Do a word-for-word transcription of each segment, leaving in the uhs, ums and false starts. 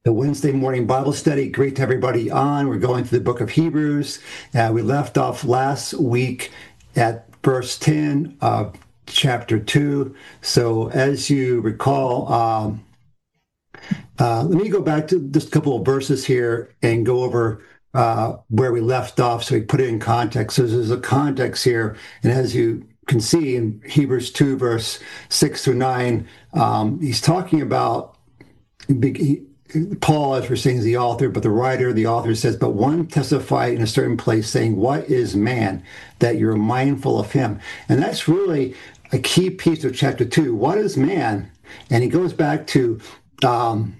The Wednesday morning Bible study. Great to have everybody on. We're going through the book of Hebrews. Uh, we left off last week at verse ten of chapter two. So as you recall, um, uh, let me go back to just a couple of verses here and go over uh, where we left off so we put it in context. So there's a context here. And as you can see in Hebrews two, verse six through nine, um, he's talking about he, Paul, as we're saying, is the author, but the writer, the author says, but one testified in a certain place saying, what is man that you're mindful of him? And that's really a key piece of chapter two. What is man? And he goes back to um,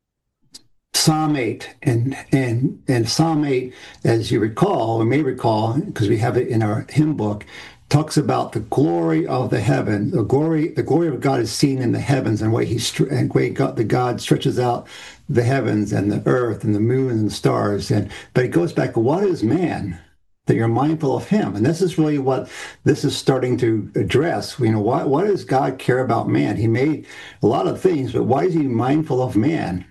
Psalm eight. And, and, and Psalm eight, as you recall, or may recall, because we have it in our hymn book, talks about the glory of the heaven. The glory, the glory of God is seen in the heavens, and way he and way God, the God stretches out the heavens and the earth and the moon and the stars. And but it goes back, what is man that you're mindful of him? And this is really what this is starting to address. You know, why why does God care about man? He made a lot of things, but why is he mindful of man?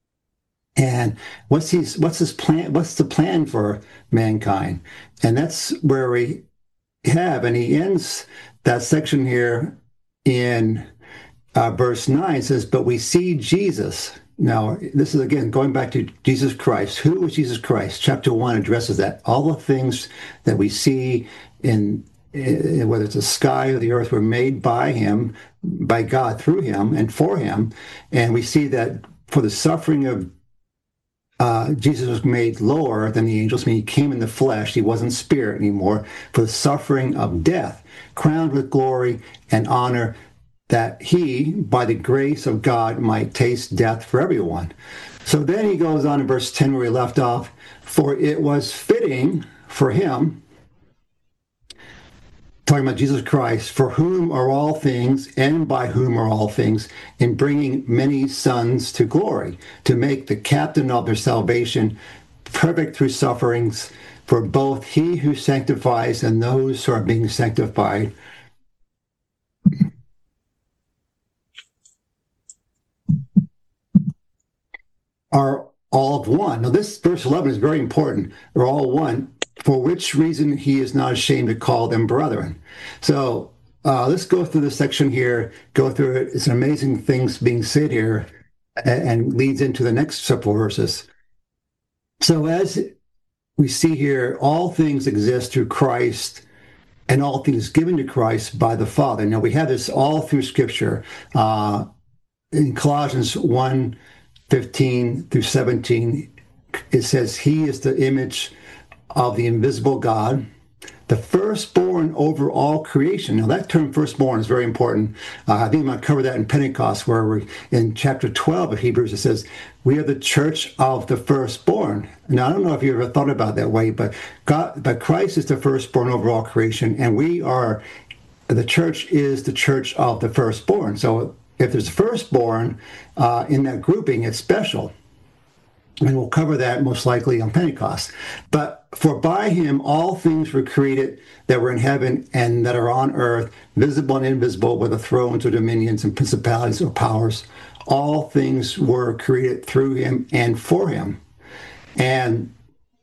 And what's his what's his plan? What's the plan for mankind? And that's where we have, and he ends that section here in uh, verse nine. It says, but we see Jesus. Now, this is again going back to Jesus Christ. Who was Jesus Christ? Chapter one addresses that. All the things that we see in, in whether it's the sky or the earth were made by him, by God, through him and for him. And we see that for the suffering of Uh, Jesus was made lower than the angels. I mean, he came in the flesh. He wasn't spirit anymore. For the suffering of death, crowned with glory and honor, that he, by the grace of God, might taste death for everyone. So then he goes on in verse ten where we left off, for it was fitting for him, talking about Jesus Christ, for whom are all things and by whom are all things, in bringing many sons to glory, to make the captain of their salvation perfect through sufferings, for both he who sanctifies and those who are being sanctified are all of one. Now this verse eleven is very important. They're all one, for which reason he is not ashamed to call them brethren. So uh, let's go through this section here, go through it. It's amazing things being said here, and, and leads into the next several verses. So as we see here, all things exist through Christ, and all things given to Christ by the Father. Now we have this all through Scripture. Uh, in Colossians one, fifteen through seventeen, it says, he is the image of the invisible God, the firstborn over all creation. Now that term firstborn is very important. Uh, I think I'm going to cover that in Pentecost, where we're in chapter twelve of Hebrews. It says, we are the church of the firstborn. Now, I don't know if you ever thought about it that way, but God, but Christ is the firstborn over all creation, and we are, the church is the church of the firstborn. So if there's a firstborn uh, in that grouping, it's special. And we'll cover that most likely on Pentecost. But for by him all things were created that were in heaven and that are on earth, visible and invisible, whether thrones or dominions and principalities or powers. All things were created through him and for him. And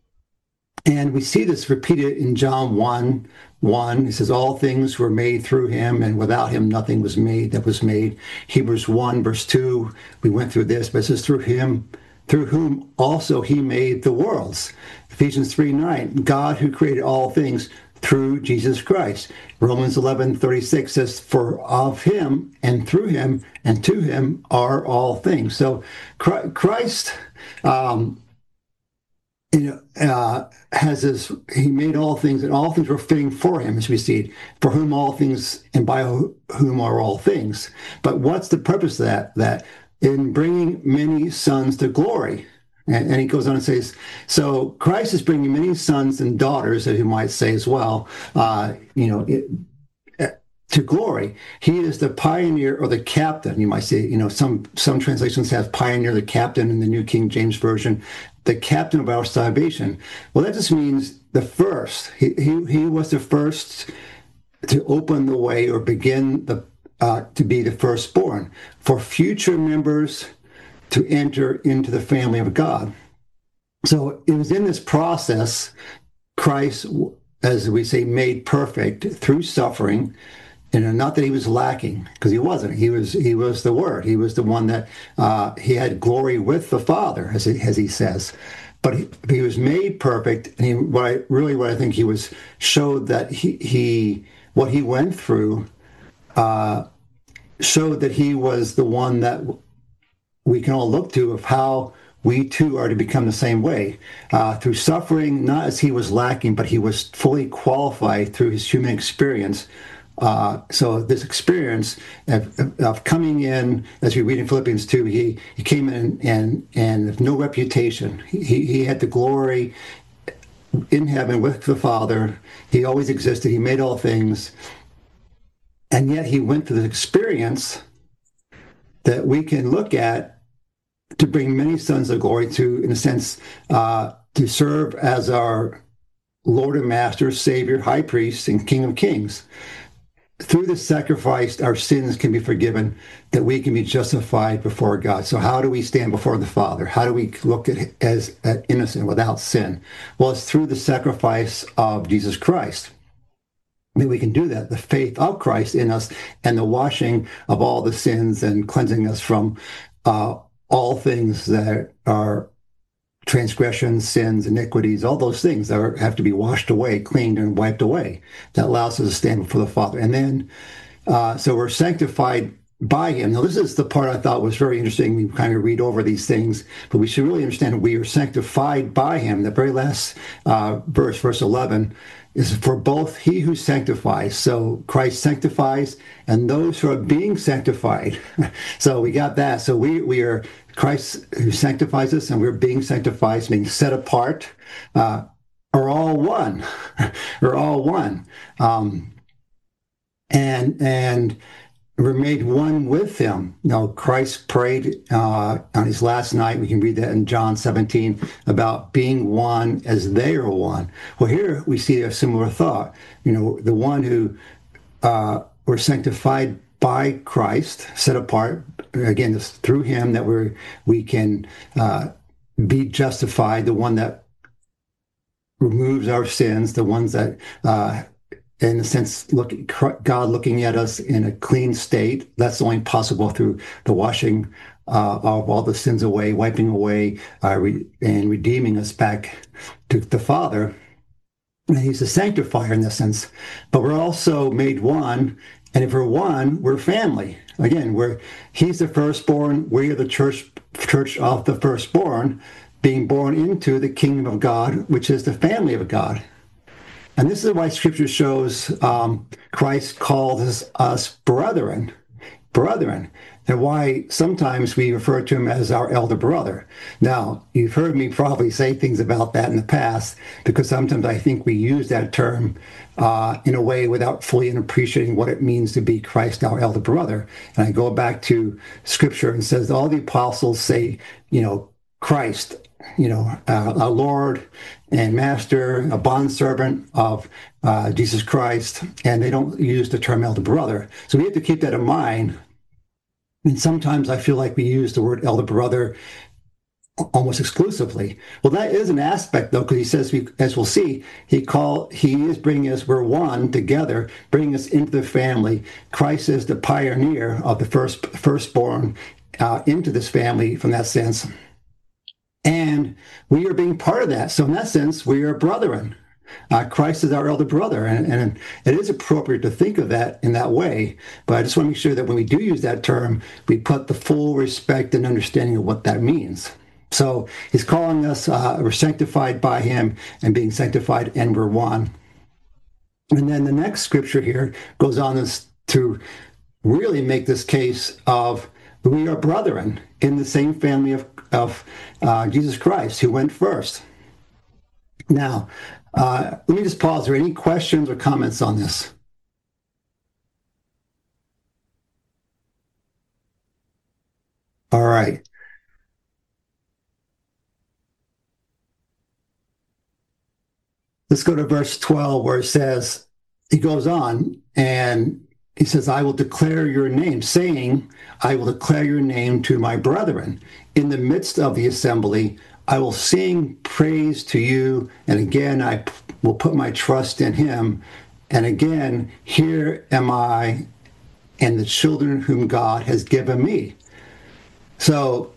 and we see this repeated in John one, one. It says, all things were made through him, and without him nothing was made that was made. Hebrews one, verse two, we went through this, but it says, through him, through whom also he made the worlds. Ephesians three, nine, God who created all things through Jesus Christ. Romans eleven, thirty-six says, for of him and through him and to him are all things. So Christ, um, you know, uh, has this, he made all things, and all things were fitting for him, as we see, for whom all things and by whom are all things. But what's the purpose of that? That in bringing many sons to glory. And, and he goes on and says, so Christ is bringing many sons and daughters, as you might say as well, uh, you know, it, to glory. He is the pioneer or the captain, you might say. You know, some some translations have pioneer, the captain in the New King James Version, the captain of our salvation. Well, that just means the first. He he, he was the first to open the way or begin the uh, to be the firstborn for future members to enter into the family of God. So it was in this process, Christ, as we say, made perfect through suffering. And not that he was lacking, because he wasn't. He was he was the Word. He was the one that uh, he had glory with the Father, as he, as he says. But he, he was made perfect, and he, what I really what I think he was showed that he he what he went through uh, showed that he was the one that we can all look to of how we too are to become the same way uh, through suffering. Not as he was lacking, but he was fully qualified through his human experience. Uh, so this experience of, of coming in, as we read in Philippians two, he, he came in and and with no reputation. He, he had the glory in heaven with the Father. He always existed. He made all things. And yet he went through this experience that we can look at to bring many sons of glory to, in a sense, uh, to serve as our Lord and Master, Savior, High Priest, and King of Kings. Through this sacrifice, our sins can be forgiven, that we can be justified before God. So how do we stand before the Father? How do we look at as at innocent without sin? Well, it's through the sacrifice of Jesus Christ that we can do that, the faith of Christ in us and the washing of all the sins and cleansing us from uh, all things that are transgressions, sins, iniquities, all those things that are, have to be washed away, cleaned, and wiped away. That allows us to stand before the Father. And then, uh, so we're sanctified by him. Now, this is the part I thought was very interesting. We kind of read over these things, but we should really understand we are sanctified by him. The very last uh, verse, verse eleven, is for both he who sanctifies. So Christ sanctifies, and those who are being sanctified. So we got that. So we we are Christ who sanctifies us, and we're being sanctified, being set apart, uh, are all one. Are all one. Um, and and we're made one with him. Now, Christ prayed uh, on his last night. We can read that in John seventeen about being one as they are one. Well, here we see a similar thought. You know, the one who uh, were sanctified by Christ, set apart. Again, it's through him that we're we can uh, be justified. The one that removes our sins. The ones that. Uh, in a sense, look, God looking at us in a clean state. That's only possible through the washing uh, of all the sins away, wiping away, uh, re- and redeeming us back to the Father. And he's a sanctifier in this sense. But we're also made one, and if we're one, we're family. Again, we're he's the firstborn. We are the church church of the firstborn, being born into the kingdom of God, which is the family of God. And this is why Scripture shows um, Christ calls us brethren, brethren, and why sometimes we refer to him as our elder brother. Now, you've heard me probably say things about that in the past, because sometimes I think we use that term uh, in a way without fully appreciating what it means to be Christ, our elder brother. And I go back to Scripture and says all the apostles say, you know, Christ, you know, uh, our Lord and Master, a bondservant of uh, Jesus Christ, and they don't use the term elder brother. So we have to keep that in mind. And sometimes I feel like we use the word elder brother almost exclusively. Well, that is an aspect, though, because he says, we, as we'll see, he call he is bringing us, we're one together, bringing us into the family. Christ is the pioneer of the first firstborn uh, into this family from that sense. And we are being part of that. So in that sense, we are brethren. Uh, Christ is our elder brother. And, and it is appropriate to think of that in that way. But I just want to make sure that when we do use that term, we put the full respect and understanding of what that means. So he's calling us, uh, we're sanctified by him, and being sanctified, and we're one. And then the next scripture here goes on this, to really make this case of we are brethren in the same family of, of uh, Jesus Christ, who went first. Now, uh, let me just pause. Are there any questions or comments on this? All right. Let's go to verse twelve, where it says, he goes on, and he says, I will declare your name, saying, I will declare your name to my brethren. In the midst of the assembly, I will sing praise to you. And again, I will put my trust in him. And again, here am I and the children whom God has given me. So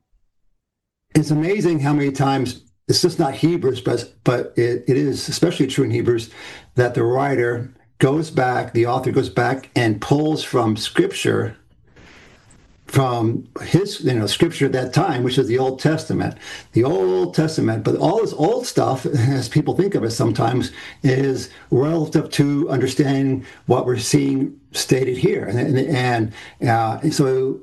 it's amazing how many times, it's just not Hebrews, but, but it, it is especially true in Hebrews, that the writer goes back, the author goes back and pulls from Scripture, from his, you know, Scripture at that time, which is the Old Testament. The Old Testament, but all this old stuff, as people think of it sometimes, is relative to understanding what we're seeing stated here. And, and, and uh, so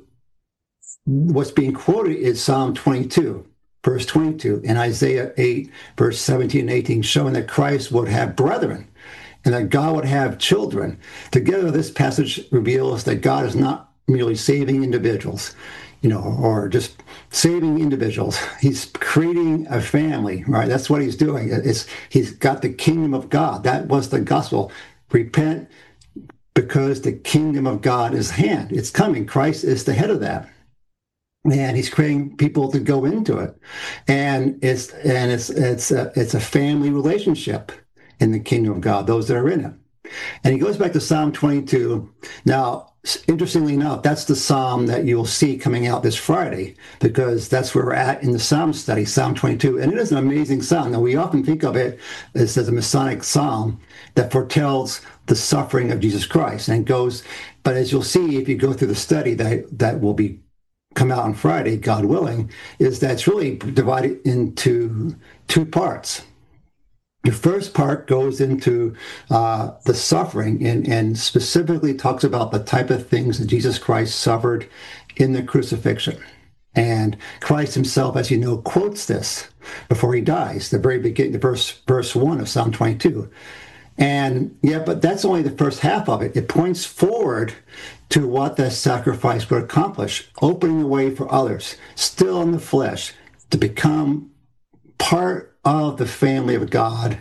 what's being quoted is Psalm twenty-two. Verse twenty-two, and Isaiah eight, verse seventeen and eighteen, showing that Christ would have brethren and that God would have children. Together, this passage reveals that God is not merely saving individuals, you know, or just saving individuals. He's creating a family, right? That's what he's doing. It's, he's got the kingdom of God. That was the gospel. Repent because the kingdom of God is at hand. It's coming. Christ is the head of that. And he's creating people to go into it, and it's and it's it's a, it's a family relationship in the kingdom of God. Those that are in it, and he goes back to Psalm twenty-two. Now, interestingly enough, that's the psalm that you'll see coming out this Friday, because that's where we're at in the Psalm study, Psalm twenty-two, and it is an amazing psalm. Now, we often think of it as, as a Messianic psalm that foretells the suffering of Jesus Christ, and it goes. But as you'll see, if you go through the study that that will be come out on Friday, God willing, is that it's really divided into two parts. The first part goes into uh, the suffering and, and specifically talks about the type of things that Jesus Christ suffered in the crucifixion. And Christ himself, as you know, quotes this before he dies, the very beginning, the verse, verse one of Psalm twenty-two. And yeah, but that's only the first half of it. It points forward to what the sacrifice would accomplish, opening the way for others, still in the flesh, to become part of the family of God.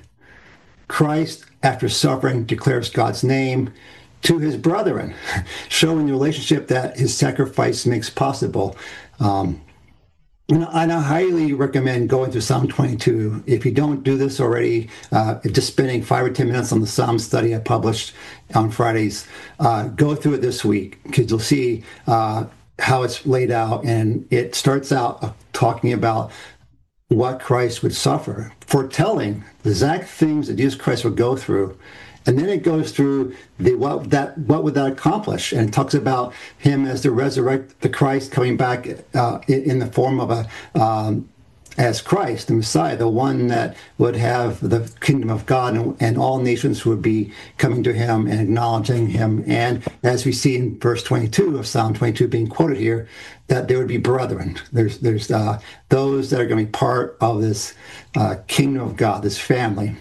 Christ, after suffering, declares God's name to his brethren, showing the relationship that his sacrifice makes possible. Um, And I highly recommend going to Psalm twenty-two. If you don't do this already, uh, just spending five or ten minutes on the Psalm study I published on Fridays, uh, go through it this week, because you'll see uh, how it's laid out. And it starts out uh, talking about what Christ would suffer, foretelling the exact things that Jesus Christ would go through. And then it goes through the what that what would that accomplish, and it talks about him as the resurrect the Christ coming back uh, in, in the form of a um, as Christ, the Messiah, the one that would have the kingdom of God, and, and all nations would be coming to him and acknowledging him. And as we see in verse twenty-two of Psalm twenty-two being quoted here, that there would be brethren. There's there's uh, those that are going to be part of this uh, kingdom of God, this family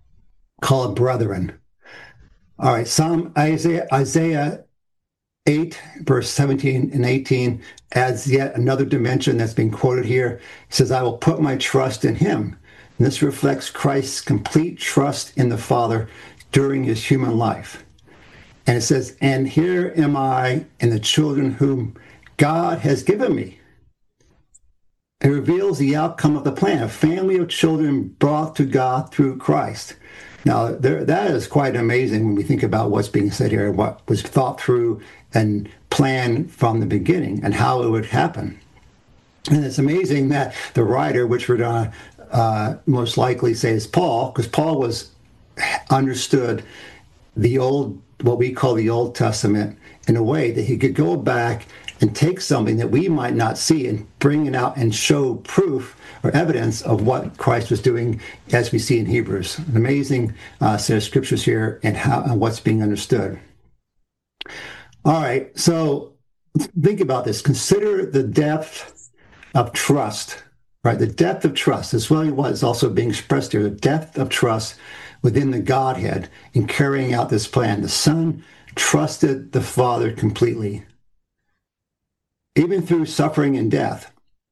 called brethren. All right, Psalm Isaiah, Isaiah eight, verse seventeen and eighteen adds yet another dimension that's being quoted here. It says, I will put my trust in him. And this reflects Christ's complete trust in the Father during his human life. And it says, and here am I and the children whom God has given me. It reveals the outcome of the plan, a family of children brought to God through Christ. Now, there, that is quite amazing when we think about what's being said here, what was thought through and planned from the beginning and how it would happen. And it's amazing that the writer, which we're going to uh, most likely say is Paul, because Paul was understood the old, what we call the Old Testament, in a way that he could go back and take something that we might not see and bring it out and show proof or evidence of what Christ was doing, as we see in Hebrews. An amazing uh, set of scriptures here and how and what's being understood. All right, so think about this. Consider the depth of trust, right? The depth of trust is really what is also being expressed here, the depth of trust within the Godhead in carrying out this plan. The Son trusted the Father completely, even through suffering and death.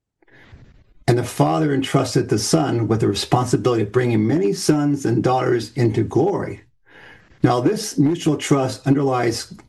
And the Father entrusted the Son with the responsibility of bringing many sons and daughters into glory. Now, this mutual trust underlies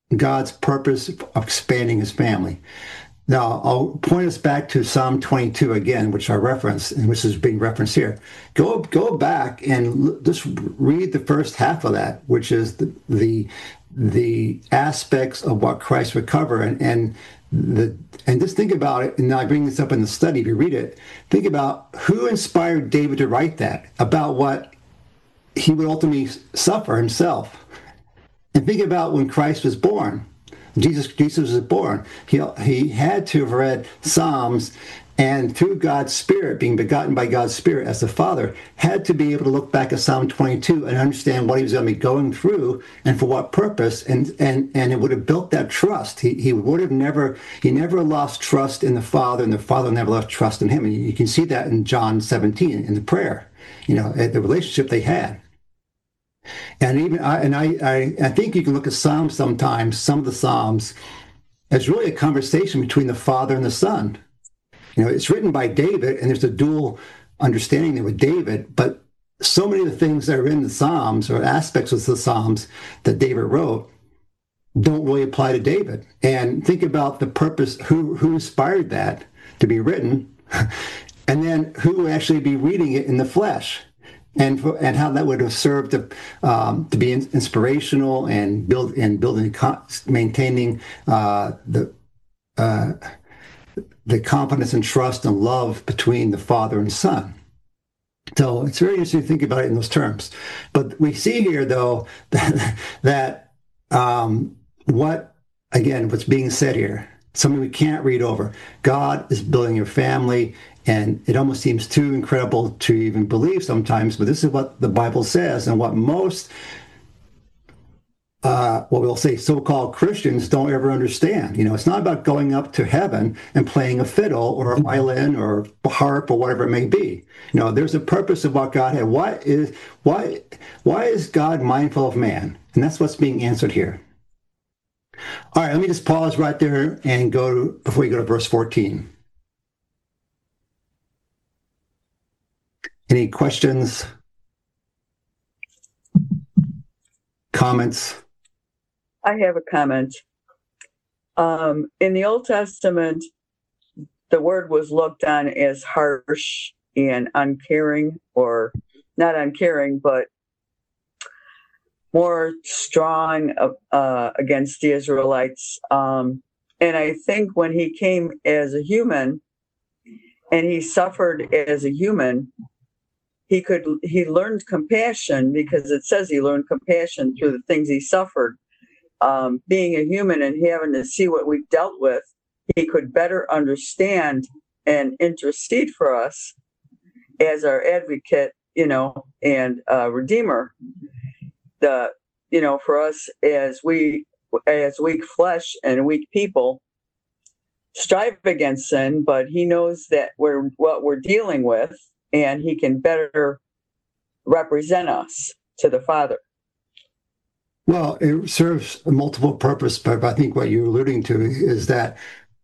God's purpose of expanding his family. Now, I'll point us back to Psalm twenty-two again, which I referenced, and which is being referenced here. Go go back and just read the first half of that, which is the the, the aspects of what Christ would cover, and and the and just think about it. And I bring this up in the study. If you read it, think about who inspired David to write that about what he would ultimately suffer himself, and think about when Christ was born. Jesus, Jesus was born. He, he had to have read Psalms, and through God's Spirit, being begotten by God's Spirit as the Father, had to be able to look back at Psalm twenty-two and understand what he was going to be going through and for what purpose, and and and it would have built that trust. He he would have never he never lost trust in the Father, and the Father never lost trust in him. And you can see that in John seventeen in the prayer, you know, the relationship they had. And even I, and I, I, I think you can look at Psalms sometimes, some of the Psalms, as really a conversation between the Father and the Son. You know, it's written by David, and there's a dual understanding there with David, but so many of the things that are in the Psalms or aspects of the Psalms that David wrote don't really apply to David. And think about the purpose, who, who inspired that to be written, and then who would actually be reading it in the flesh. And for, and how that would have served to um, to be in, inspirational and build and building maintaining uh, the uh, the confidence and trust and love between the Father and Son. So it's very interesting to think about it in those terms. But we see here, though, that that um, what again what's being said here, something we can't read over. God is building your family. And it almost seems too incredible to even believe sometimes, but this is what the Bible says, and what most, uh, what we'll say, so-called Christians don't ever understand. You know, it's not about going up to heaven and playing a fiddle or a violin or a harp or whatever it may be. You know, there's a purpose of what God had. Why is why why is God mindful of man? And that's what's being answered here. All right, let me just pause right there and go to, before we go to verse fourteen. Any questions? Comments? I have a comment. Um, in the Old Testament, the word was looked on as harsh and uncaring, or not uncaring, but more strong uh, against the Israelites. Um, and I think when he came as a human and he suffered as a human, He could. He learned compassion, because it says he learned compassion through the things he suffered. Um, being a human and having to see what we've dealt with, he could better understand and intercede for us as our advocate, you know, and uh, redeemer. The, you know, for us as we, as weak flesh and weak people, strive against sin, but he knows that we're what we're dealing with, and he can better represent us to the Father. Well, it serves a multiple purpose, but I think what you're alluding to is that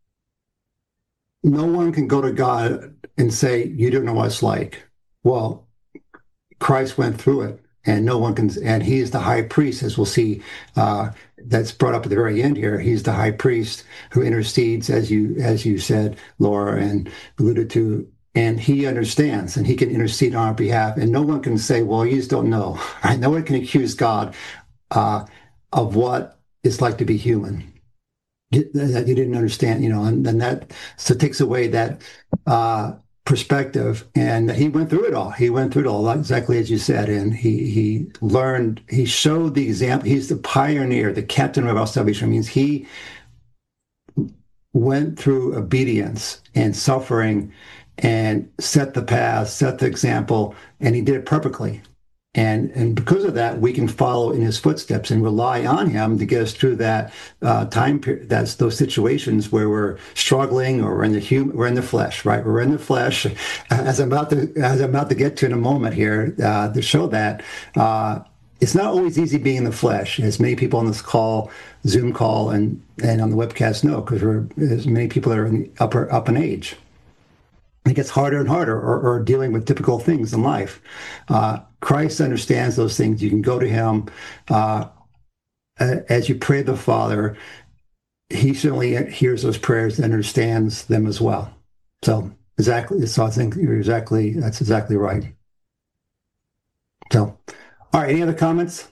no one can go to God and say, you don't know what it's like. Well, Christ went through it, and no one can, and he is the high priest, as we'll see, uh, that's brought up at the very end here. He's the high priest who intercedes, as you, as you said, Laura, and alluded to, and he understands, and he can intercede on our behalf, and no one can say, well, you just don't know, right? No one can accuse God uh, of what it's like to be human, that you didn't understand, you know, and, and that so takes away that uh, perspective. And he went through it all. He went through it all, exactly as you said, and he he learned, he showed the example. He's the pioneer, the captain of our salvation. It means he went through obedience and suffering and set the path, set the example, and he did it perfectly. And and because of that, we can follow in his footsteps and rely on him to get us through that uh, time period, that's those situations where we're struggling, or we're in the human, we're in the flesh, right? We're in the flesh, as I'm about to as I'm about to get to in a moment here uh, to show that uh, it's not always easy being in the flesh, as many people on this call, Zoom call, and and on the webcast know, because we're as many people that are in the upper up in age. It gets harder and harder, or, or dealing with difficult things in life. Uh, Christ understands those things. You can go to him uh, uh, as you pray to the Father, he certainly hears those prayers and understands them as well. So exactly, so I think you're exactly, that's exactly right. So, all right, any other comments?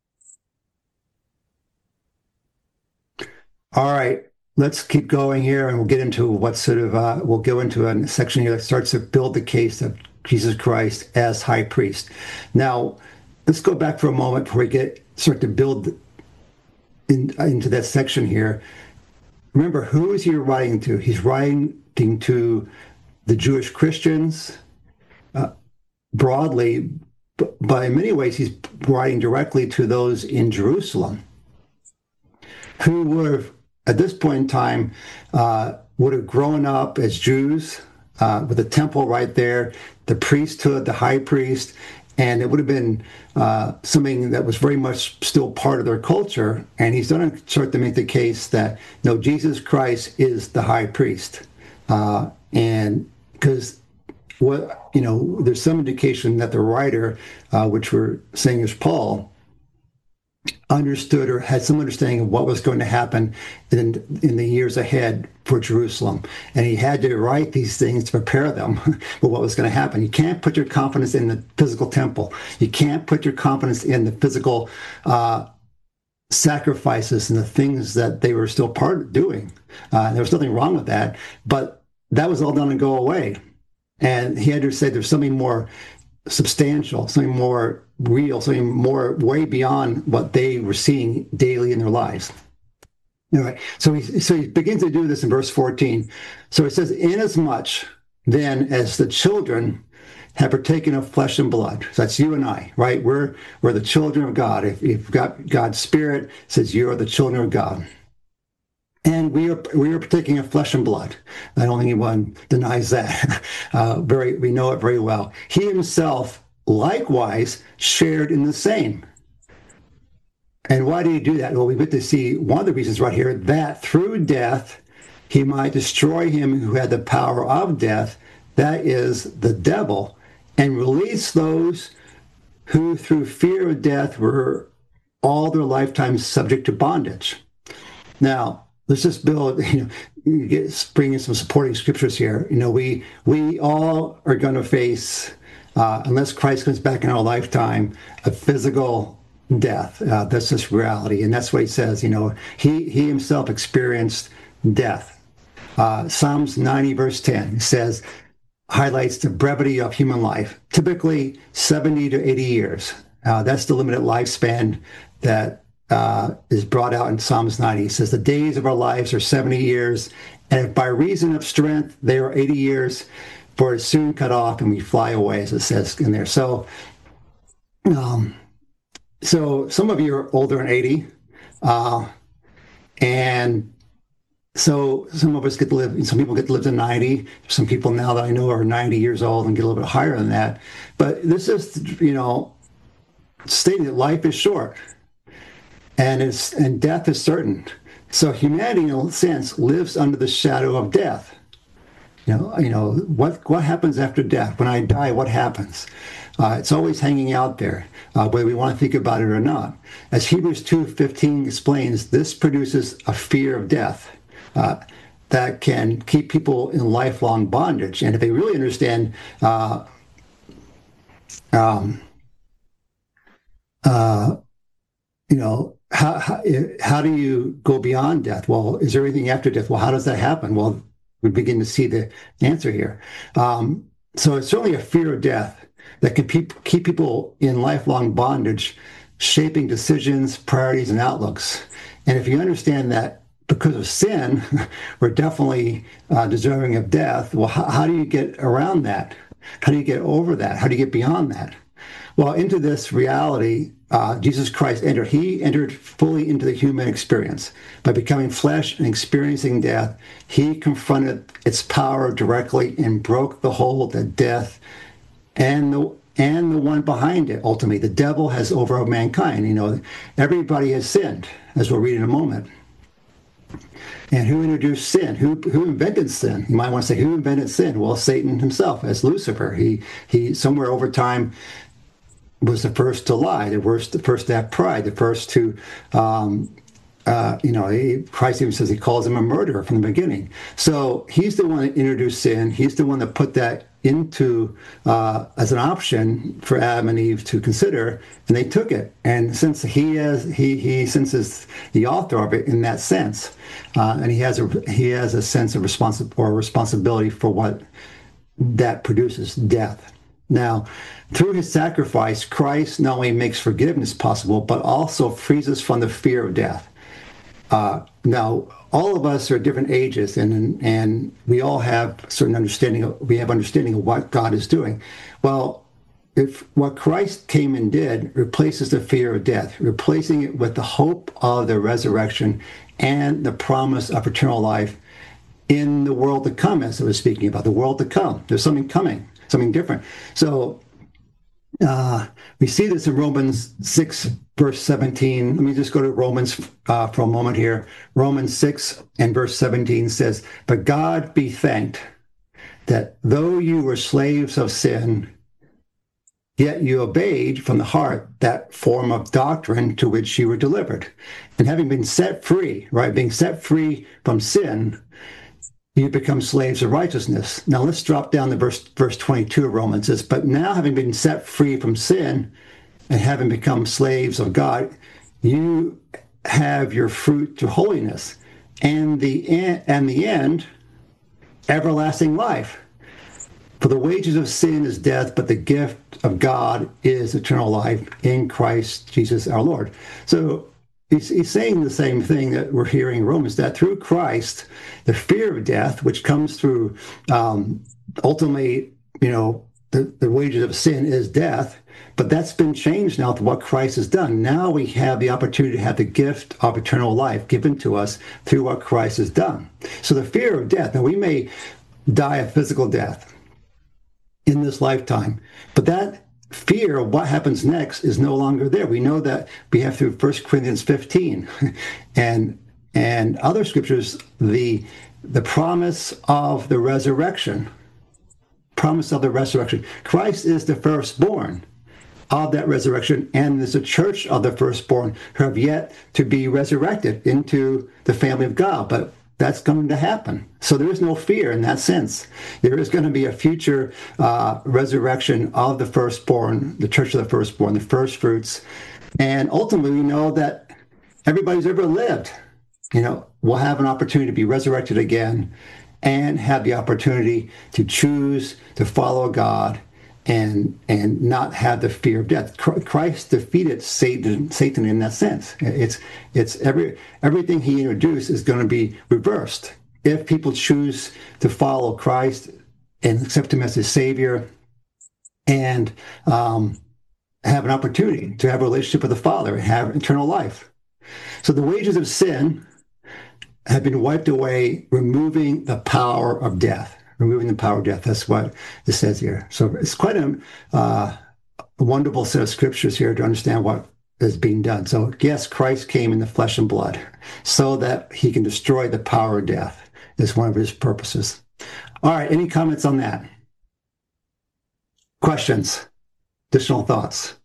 All right, let's keep going here, and we'll get into what sort of, uh, we'll go into a section here that starts to build the case of Jesus Christ as high priest. Now, let's go back for a moment before we get start to build in, into that section here. Remember, who is he writing to? He's writing to the Jewish Christians uh, broadly, but in many ways, he's writing directly to those in Jerusalem who were, at this point in time, uh, would have grown up as Jews uh, with the temple right there, the priesthood, the high priest, and it would have been uh, something that was very much still part of their culture. And he's going to start to make the case that, no, Jesus Christ is the high priest. Uh, and because, what you know, there's some indication that the writer, uh, which we're saying is Paul, understood or had some understanding of what was going to happen in, in the years ahead for Jerusalem. And he had to write these things to prepare them for what was going to happen. You can't put your confidence in the physical temple. You can't put your confidence in the physical uh, sacrifices and the things that they were still part of doing. Uh, there was nothing wrong with that, but that was all done and go away. And he had to say there's something more substantial, something more real, something more way beyond what they were seeing daily in their lives. All right. So he, so he begins to do this in verse fourteen. So it says, inasmuch then as the children have partaken of flesh and blood. So that's you and I, right? We're we're the children of God. If you've got God's Spirit, it says you are the children of God. And we are we are partaking of flesh and blood. I don't think anyone denies that. Uh, very, we know it very well. He himself likewise shared in the same. And why did he do that? Well, we get to see one of the reasons right here, that through death he might destroy him who had the power of death, that is the devil, and release those who through fear of death were all their lifetime subject to bondage. Now, let's just build, you know, get, bring in some supporting scriptures here. You know, we we all are going to face, uh, unless Christ comes back in our lifetime, a physical death. Uh, that's just reality, and that's what he says. You know, he he himself experienced death. Uh, Psalms ninety verse ten says, highlights the brevity of human life. Typically seventy to eighty years. Uh, that's the limited lifespan that Uh, is brought out in Psalms ninety. It says, the days of our lives are seventy years, and if by reason of strength they are eighty years, for it's soon cut off and we fly away, as it says in there. So, um, so some of you are older than eighty, uh, and so some of us get to live, some people get to live to ninety. Some people now that I know are ninety years old and get a little bit higher than that. But this is, you know, stating that life is short. And it's and death is certain. So humanity, in a sense, lives under the shadow of death. You know, you know what what happens after death? When I die, what happens? Uh, it's always hanging out there, uh, whether we want to think about it or not. As Hebrews two fifteen explains, this produces a fear of death uh, that can keep people in lifelong bondage. And if they really understand, uh, um, uh, you know. How, how, how do you go beyond death? Well, is there anything after death? Well, how does that happen? Well, we begin to see the answer here. Um, so it's certainly a fear of death that can pe- keep people in lifelong bondage, shaping decisions, priorities, and outlooks. And if you understand that because of sin, we're definitely uh, deserving of death, well, how, how do you get around that? How do you get over that? How do you get beyond that? Well, into this reality, uh, Jesus Christ entered. He entered fully into the human experience. By becoming flesh and experiencing death, he confronted its power directly and broke the hold that death and the and the one behind it, ultimately. The devil has overcome mankind. You know, everybody has sinned, as we'll read in a moment. And who introduced sin? Who who invented sin? You might want to say, who invented sin? Well, Satan himself, as Lucifer. He he somewhere over time was the first to lie, the first, the first to have pride, the first to, um, uh, you know, he, Christ even says he calls him a murderer from the beginning. So he's the one that introduced sin. He's the one that put that into uh, as an option for Adam and Eve to consider, and they took it. And since he has, he he since is the author of it in that sense, uh, and he has a he has a sense of responsi- or responsibility for what that produces, death. Now, through his sacrifice, Christ not only makes forgiveness possible, but also frees us from the fear of death. Uh, now, all of us are different ages, and and we all have certain understanding. Of, we have understanding of what God is doing. Well, if what Christ came and did replaces the fear of death, replacing it with the hope of the resurrection and the promise of eternal life in the world to come, as I was speaking about, the world to come. There's something coming, something different. So uh, we see this in Romans six, verse seventeen. Let me just go to Romans uh, for a moment here. Romans six and verse seventeen says, "But God be thanked that though you were slaves of sin, yet you obeyed from the heart that form of doctrine to which you were delivered. And having been set free," right, being set free from sin, "you become slaves of righteousness." Now let's drop down to verse verse twenty-two of Romans. It says, "But now having been set free from sin and having become slaves of God, you have your fruit to holiness, and the en- and the end, everlasting life. For the wages of sin is death, but the gift of God is eternal life in Christ Jesus our Lord." So he's, he's saying the same thing that we're hearing in Romans, that through Christ, the fear of death, which comes through um, ultimately, you know, the, the wages of sin is death, but that's been changed now to what Christ has done. Now we have the opportunity to have the gift of eternal life given to us through what Christ has done. So the fear of death, now we may die a physical death in this lifetime, but that fear of what happens next is no longer there. We know that we have through First Corinthians fifteen and and other scriptures the the promise of the resurrection. Promise of the resurrection. Christ is the firstborn of that resurrection, and there's a church of the firstborn who have yet to be resurrected into the family of God. But that's going to happen. So there is no fear in that sense. There is going to be a future uh, resurrection of the firstborn, the church of the firstborn, the first fruits. And ultimately, we know that everybody who's ever lived, you know, will have an opportunity to be resurrected again and have the opportunity to choose to follow God and and not have the fear of death. Christ defeated Satan Satan in that sense. It's it's every everything he introduced is going to be reversed if people choose to follow Christ and accept him as his Savior and um, have an opportunity to have a relationship with the Father and have eternal life. So the wages of sin have been wiped away, removing the power of death. Removing the power of death. That's what it says here. So it's quite a, uh, a wonderful set of scriptures here to understand what is being done. So yes, Christ came in the flesh and blood so that he can destroy the power of death. Is one of his purposes. All right, any comments on that? Questions? Additional thoughts?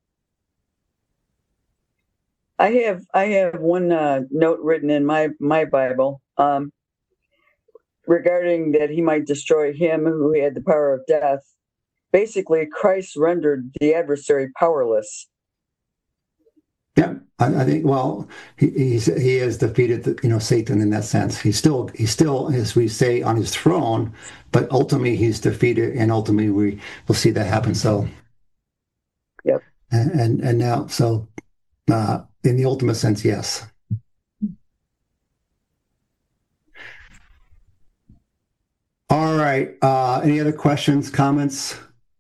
I have I have one uh, note written in my my Bible. Um, regarding that he might destroy him who had the power of death. Basically, Christ rendered the adversary powerless. Yeah, I, I think. Well, he he's, he has defeated the, you know Satan in that sense. He's still he's still, as we say, on his throne, but ultimately he's defeated, and ultimately we will see that happen. So, yep. And and, and now, so uh, in the ultimate sense, yes. All right. Uh, any other questions, comments?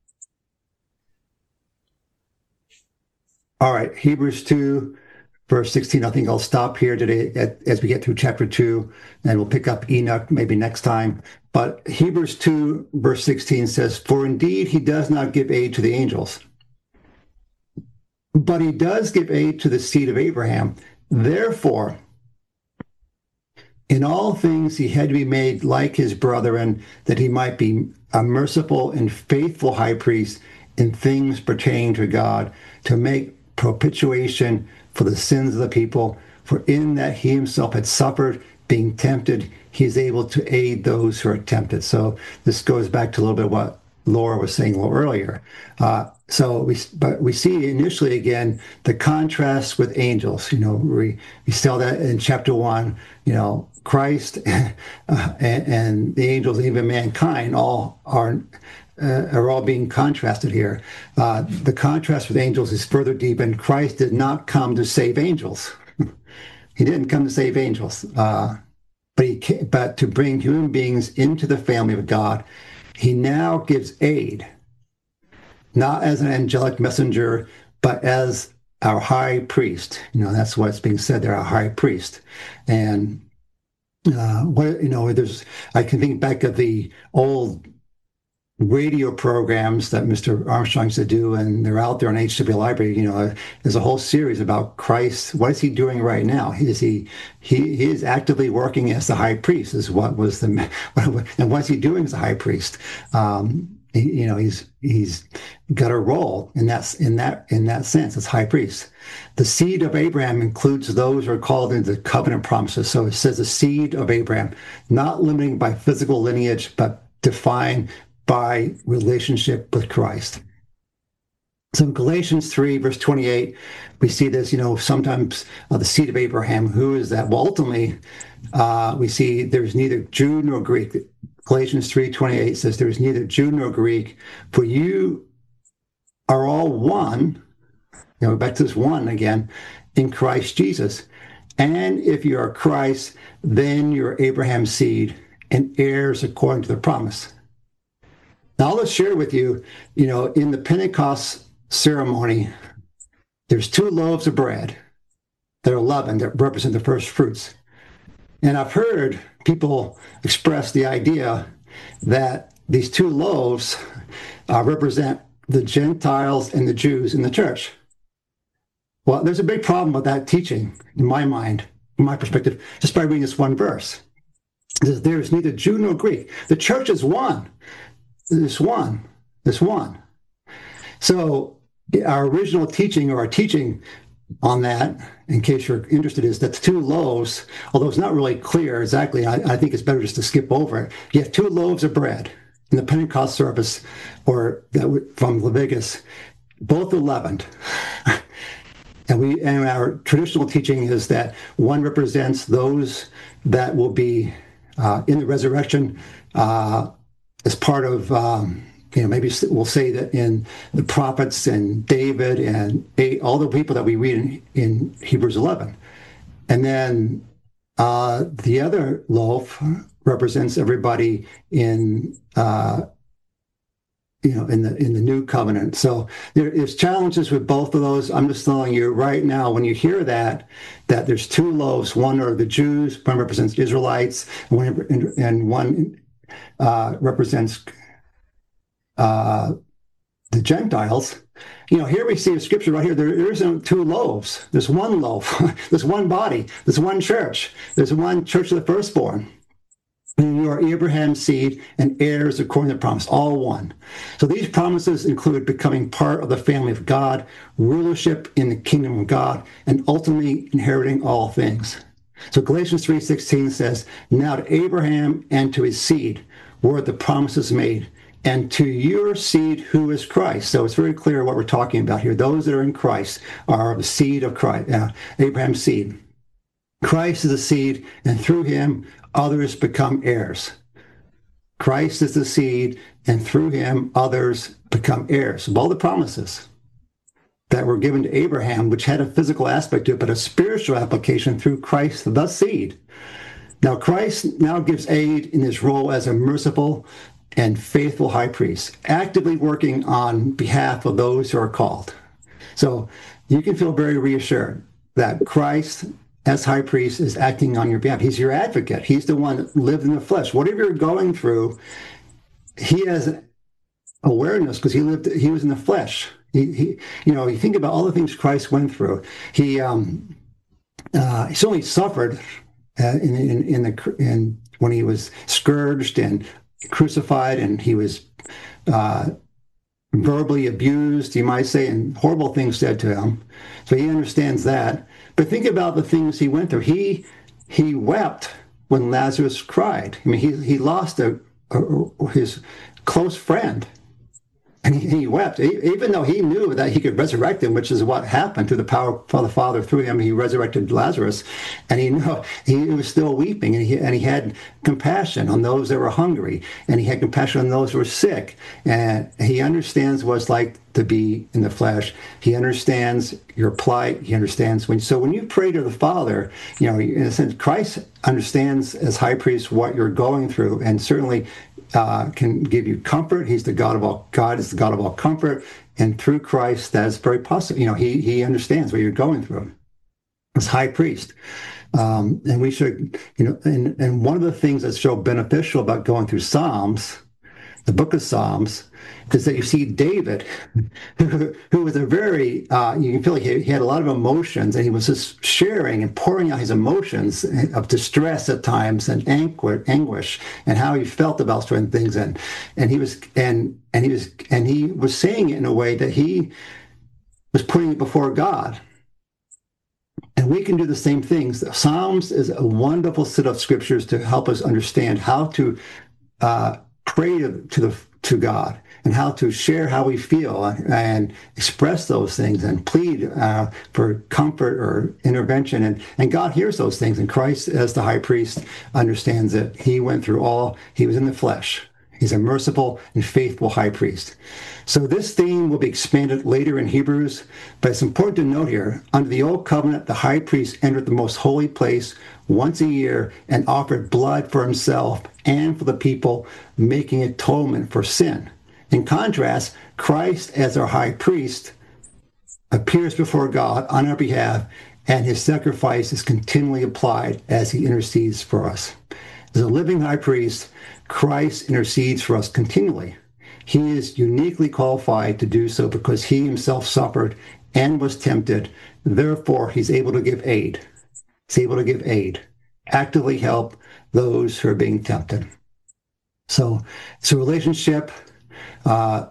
All right. Hebrews two, verse sixteen. I think I'll stop here today at, as we get through chapter two, and we'll pick up Enoch maybe next time. But Hebrews two, verse sixteen says, "For indeed he does not give aid to the angels, but he does give aid to the seed of Abraham. Therefore, in all things he had to be made like his brethren, that he might be a merciful and faithful high priest in things pertaining to God, to make propitiation for the sins of the people. For in that he himself had suffered, being tempted, he is able to aid those who are tempted. So this goes back to a little bit of what Laura was saying a little earlier. Uh, so we, but we see initially again the contrast with angels. You know, we we saw that in chapter one. You know, Christ uh, and, and the angels, even mankind, all are uh, are all being contrasted here. Uh, the contrast with angels is further deepened. Christ did not come to save angels. He didn't come to save angels, uh, but he came, but to bring human beings into the family of God. He now gives aid, not as an angelic messenger, but as our high priest. You know, that's what's being said there, our high priest. And uh, what you know, there's I can think back of the old radio programs that Mister Armstrong used to do, and they're out there on H W Library. You know, there's a whole series about Christ. What is he doing right now? He is he he, he is actively working as the high priest. Is what was the and what's he doing as a high priest? Um, he, you know, he's he's got a role in that in that in that sense as high priest. The seed of Abraham includes those who are called into the covenant promises. So it says the seed of Abraham, not limiting by physical lineage, but defined by relationship with Christ. So in Galatians three, verse twenty-eight, we see this, you know, sometimes uh, the seed of Abraham, who is that? Well, ultimately, uh, we see there's neither Jew nor Greek. Galatians three twenty-eight says there's neither Jew nor Greek, for you are all one, you know, back to this one again, in Christ Jesus. And if you are Christ, then you're Abraham's seed and heirs according to the promise. Now, I'll just share with you, you know, in the Pentecost ceremony, there's two loaves of bread that are leavened that represent the first fruits. And I've heard people express the idea that these two loaves uh, represent the Gentiles and the Jews in the church. Well, there's a big problem with that teaching, in my mind, from my perspective, just by reading this one verse. There is neither Jew nor Greek. The church is one. This one, this one. So our original teaching, or our teaching on that, in case you're interested, is that the two loaves, although it's not really clear exactly, I, I think it's better just to skip over it. You have two loaves of bread in the Pentecost service, or that from Leviticus, both are leavened. And we, and our traditional teaching is that one represents those that will be uh, in the resurrection, uh, as part of, um, you know, maybe we'll say that in the prophets and David and all the people that we read in, in Hebrews eleven. And then uh, the other loaf represents everybody in, uh, you know, in the in the new covenant. So there is challenges with both of those. I'm just telling you right now, when you hear that, that there's two loaves. One are the Jews, one represents Israelites, and one, and one Uh, represents uh, the Gentiles. You know, here we see a scripture right here. There, there isn't two loaves. There's one loaf. There's one body. There's one church. There's one church of the firstborn. And you are Abraham's seed and heirs according to the promise, all one. So these promises include becoming part of the family of God, rulership in the kingdom of God, and ultimately inheriting all things. So Galatians three sixteen says, now to Abraham and to his seed were the promises made, and to your seed who is Christ. So it's very clear what we're talking about here. Those that are in Christ are the seed of Christ, uh, Abraham's seed. Christ is the seed, and through him others become heirs. Christ is the seed, and through him others become heirs of all the promises that were given to Abraham, which had a physical aspect to it, but a spiritual application through Christ, the seed. Now, Christ now gives aid in his role as a merciful and faithful high priest, actively working on behalf of those who are called. So you can feel very reassured that Christ, as high priest, is acting on your behalf. He's your advocate. He's the one that lived in the flesh. Whatever you're going through, he has awareness because he lived. He was in the flesh. He, he, you know, you think about all the things Christ went through. He, um, uh, he certainly suffered uh, in, in, in the in when he was scourged and crucified, and he was uh, verbally abused, you might say, and horrible things said to him. So he understands that. But think about the things he went through. He he wept when Lazarus cried. I mean, he he lost a, a his close friend. And he, he wept, even though he knew that he could resurrect him, which is what happened through the power of the Father through him. He resurrected Lazarus, and he knew he was still weeping, and he and he had compassion on those that were hungry, and he had compassion on those who were sick, and he understands what it's like to be in the flesh. He understands your plight. He understands when. So when you pray to the Father, you know, in a sense, Christ understands as high priest what you're going through, and certainly. Uh, can give you comfort. He's the God of all. God is the God of all comfort, and through Christ, that's very possible. You know, he he understands what you're going through as high priest, um, and we should, you know, and and one of the things that's so beneficial about going through Psalms, the book of Psalms, is that you see David, who, who was a very, uh, you can feel like he, he had a lot of emotions, and he was just sharing and pouring out his emotions of distress at times and anguish, and how he felt about certain things, and and he was and and he was and he was saying it in a way that he was putting it before God. And we can do the same things. Psalms is a wonderful set of scriptures to help us understand how to uh, pray to, to the to God, and how to share how we feel, and, and express those things, and plead uh, for comfort or intervention. And, and God hears those things, and Christ, as the high priest, understands it. He went through all, he was in the flesh. He's a merciful and faithful high priest. So this theme will be expanded later in Hebrews, but it's important to note here, under the old covenant, the high priest entered the most holy place once a year and offered blood for himself and for the people, making atonement for sin. In contrast, Christ, as our high priest, appears before God on our behalf, and his sacrifice is continually applied as he intercedes for us. As a living high priest, Christ intercedes for us continually. He is uniquely qualified to do so because he himself suffered and was tempted. Therefore, he's able to give aid. He's able to give aid, actively help those who are being tempted. So it's a relationship uh,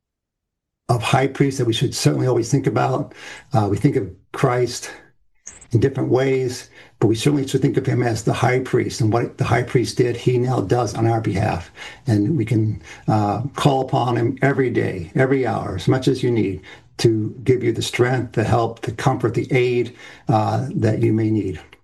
of high priest that we should certainly always think about. Uh, we think of Christ in different ways, but we certainly should think of him as the high priest, and what the high priest did, he now does on our behalf. And we can uh, call upon him every day, every hour, as much as you need, to give you the strength, the help, the comfort, the aid uh, that you may need.